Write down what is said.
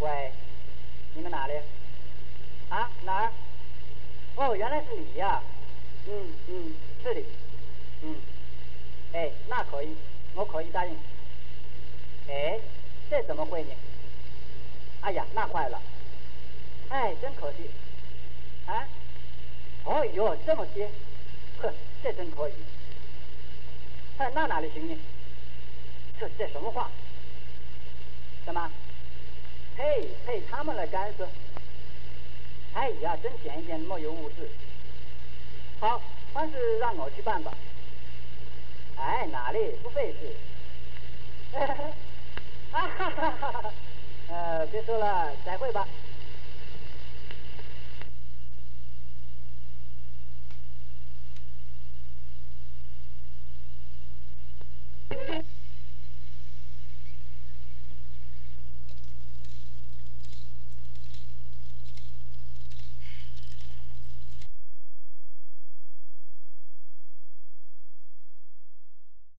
喂，你们哪里？啊，哪儿？哦，原来是你呀。是的。哎，那可以，我可以答应。哎，这怎么会呢？哎呀，那坏了。哎，真可惜。啊？哦哟，这么些，呵，这真可以。哎，那哪里行呢？这什么话？什么？嘿，他们来干涉。哎呀，真闲一点，莫有误事。好，还是让我去办吧。哎，哪里不费事。啊哈哈哈哈！别说了，再会吧。